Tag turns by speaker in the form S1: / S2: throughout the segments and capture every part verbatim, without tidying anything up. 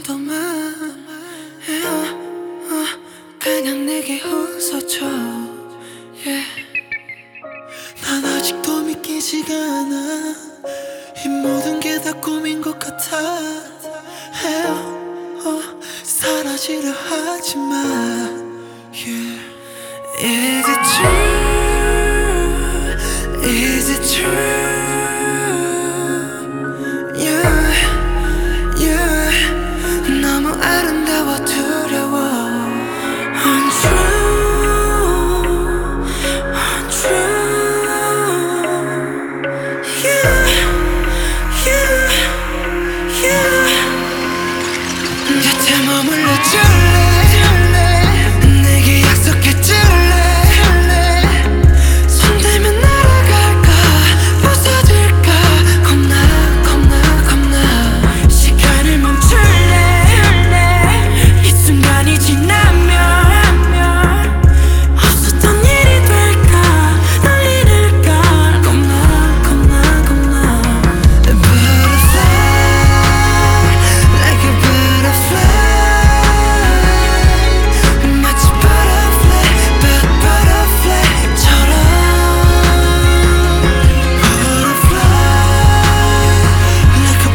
S1: 믿어만 yeah. 어, 그냥 내게 웃어줘 yeah. 난 아직도 믿기지가 않아 이 모든 게 다 꿈인 것 같아 yeah. 어, 사라지려 하지마 yeah. Is it true? Is it true? 너무 아름다워 두려워 Untrue, untrue Yeah, yeah, yeah 곁에 머물러 줄래 내게 약속해 줄래 손 대면 날아갈까 부서질까 겁나 겁나 겁나 시간을 멈출래 시간이 지나면 없었던 일이 될까 널 잃을까 겁나 겁나 겁나 A butterfly like a butterfly 마치 butterfly but butterfly처럼 Butterfly like a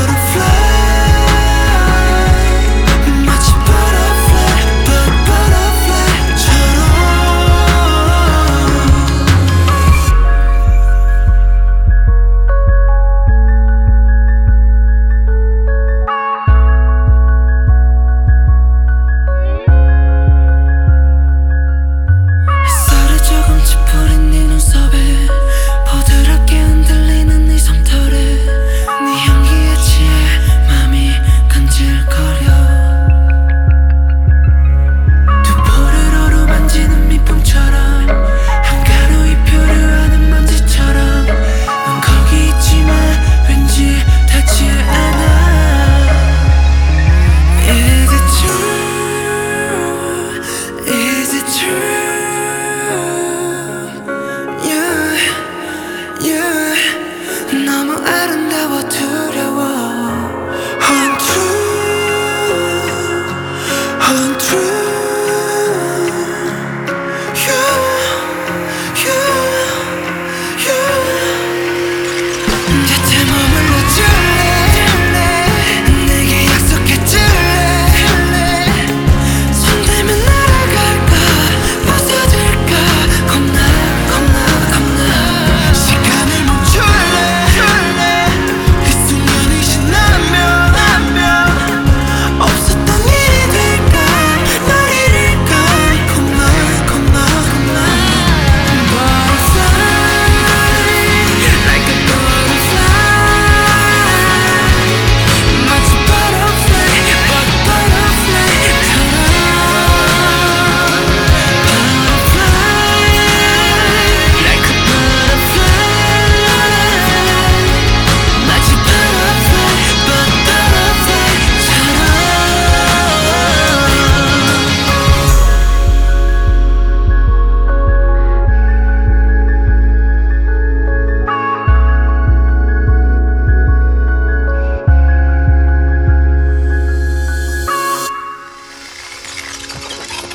S1: butterfly 마치 너무 아름다워 두려워 Untrue, untrue Yeah, yeah, yeah 곁에 머물러 줄래 내게 약속해 줄래 손 대면 날아갈까 부서질까 겁나 겁나 겁나 시간을 멈출래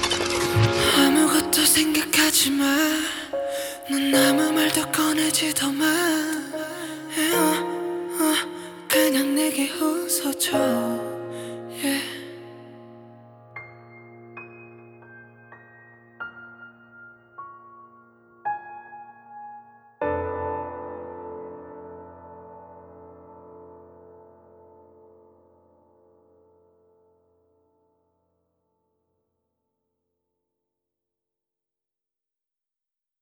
S1: 생각하지마 넌 아무 말도 꺼내지도